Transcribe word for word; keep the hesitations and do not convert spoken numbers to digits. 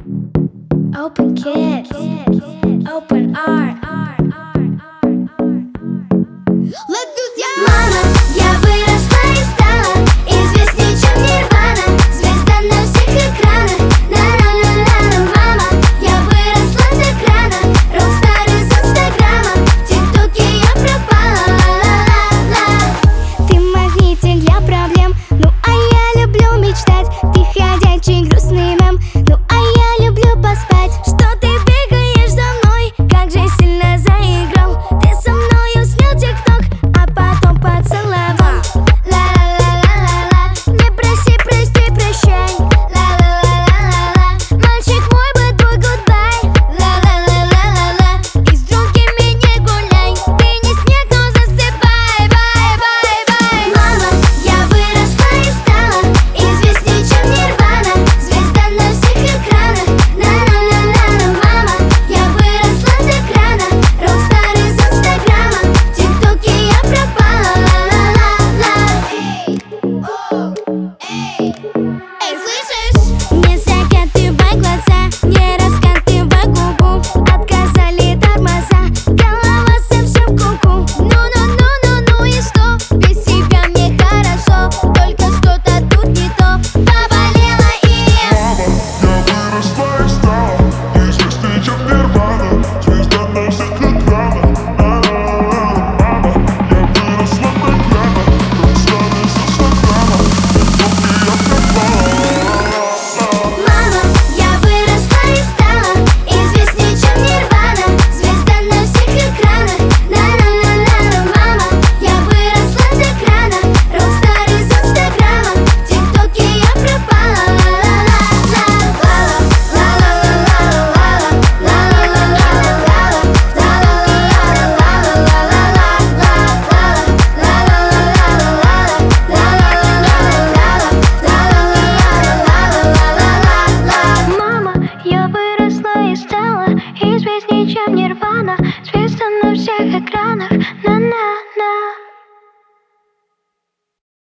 Open kids, open art. Let's do yeah. Мама, я выросла и стала известней, чем Нирвана. Звезда на всех экранах. На-на-на-на-на. Мама, я выросла так рано. Рок-стар из Инстаграма. В ТикТоке я пропала. Ла-ла-ла-ла. Ты магнитик для проблем. Ну а я люблю мечтать. Ты ходячий грустный мем. Ну а я люблю поспать. Что ты бегаешь за мной? Как же сильно заиграл. Ты со мною снял ТикТок, а потом поцеловал. Ла-ла-ла-ла-ла-ла. Не проси, прости, прощай. Ла-ла-ла-ла-ла-ла. Мальчик мой, but boy, goodbye. Ла-ла-ла-ла-ла-ла. И с другими не гуляй. Ты не снег, но засыпай. Бай-бай-бай. Мама, я выросла и стала известней, чем Нирвана. Звезда на всех экранах. На-на-на-на-на. Мама, я выросла так рано. Рок-стар из Инстаграма. В ТикТоке я пропала. Ла-ла-ла-ла. Эй, слышишь? Не закатывай глаза, не раскатывай губу. Отказали тормоза, голова совсем куку. Ну-ну-ну-ну-ну и что? Без тебя мне хорошо, только что-то тут не то. Поболело и Я выросла и стала известней, чем Нирвана. Звезда на всех экранах. На-на-на-на. Мама, я выросла так рано. Рок-стар из Инстаграма. В ТикТоке я пропала. Мама, я выросла и стала известней, чем Нирвана. Звезда на всех экранах. На-на-на-на-на. Мама, я выросла так рано. Рок-стар из Инстаграма. В ТикТоке я пропала. Мама, я выросла и стала известней, чем Нирвана. Звезда на всех экранах. На-на.